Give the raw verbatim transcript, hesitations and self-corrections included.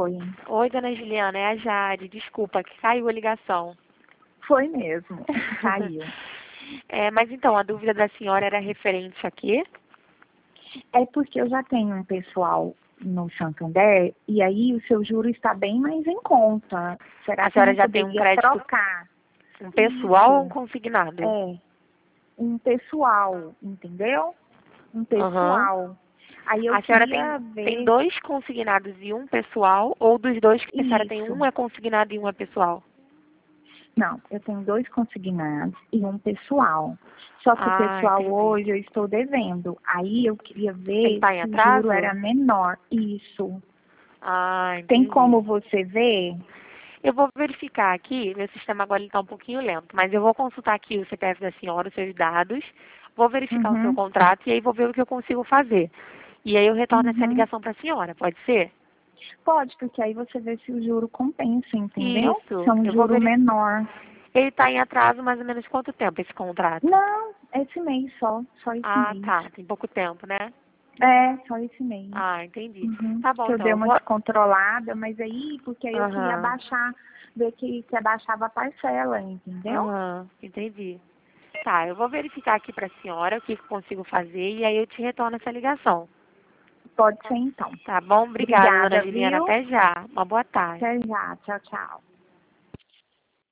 Oi. Oi, dona Juliana, é a Jade. Desculpa, que caiu a ligação. Foi mesmo, caiu. É, mas então, a dúvida da senhora era referente a quê? É porque eu já tenho um pessoal no Santander e aí o seu juro está bem mais em conta. Será A que eu senhora não já tem um poderia crédito, trocar? um pessoal ou um Isso, consignado? é, um pessoal, entendeu? Um Aham. pessoal. Aí eu A senhora tem, queria tem ver, dois consignados e um pessoal, ou dos dois que a senhora tem isso. um é consignado e um é pessoal? Não, eu tenho dois consignados e um pessoal. Só que o Ah, pessoal entendi. hoje eu estou devendo. Aí eu queria Ele ver está em se o juro atraso? era menor. Isso. Ah, Tem entendi. como você ver? Eu vou verificar aqui, meu sistema agora está um pouquinho lento, mas eu vou consultar aqui o C P F da senhora, os seus dados, vou verificar o seu Uhum, contrato e aí vou ver o que eu consigo fazer. E aí eu retorno essa uhum. ligação para a senhora, pode ser? Pode, porque aí você vê se o juro compensa, entendeu? Se é Isso, um eu vou juro verificar. menor. Ele está em atraso mais ou menos quanto tempo esse contrato? Não, esse mês só, só esse Ah, mês. tá, tem pouco tempo, né? É, só esse mês. Ah, entendi. Uhum. Tá bom, Que eu então dei eu uma vou. descontrolada, mas aí, porque aí eu queria Aham, abaixar, ver que, que abaixava a parcela, entendeu? aham, entendi. Tá, eu vou verificar aqui para a senhora o que que eu consigo fazer e aí eu te retorno essa ligação. Pode ser então. Tá bom? Obrigada, dona Obrigada, Juliana. viu? Até já. Uma boa tarde. Até já. Tchau, tchau.